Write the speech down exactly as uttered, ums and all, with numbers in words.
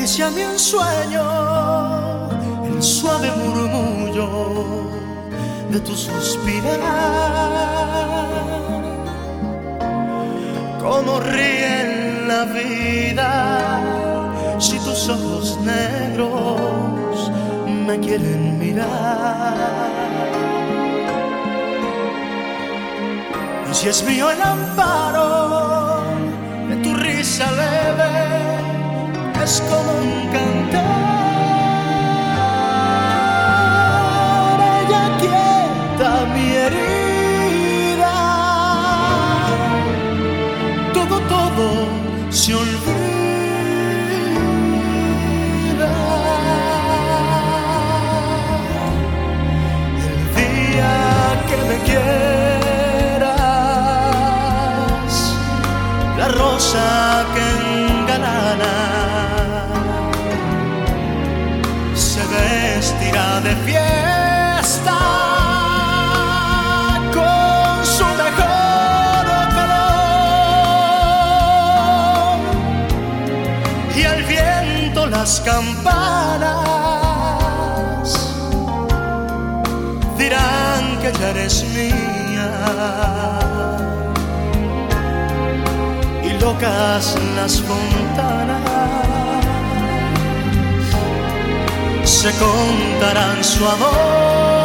acaricia mi ensueño el suave murmullo de tu suspirar. Cómo ríe en la vida si tus ojos negros me quieren mirar. Y si es mío el amparo de tu risa leve, es como un cantar. Ella quieta mi herida. Todo, todo se olvida. El día que me quieras, la rosa que engalana se vestirá de fiesta con su mejor color, y al viento las campanas dirán que ya eres mía, y locas las fontanas se contarán su amor.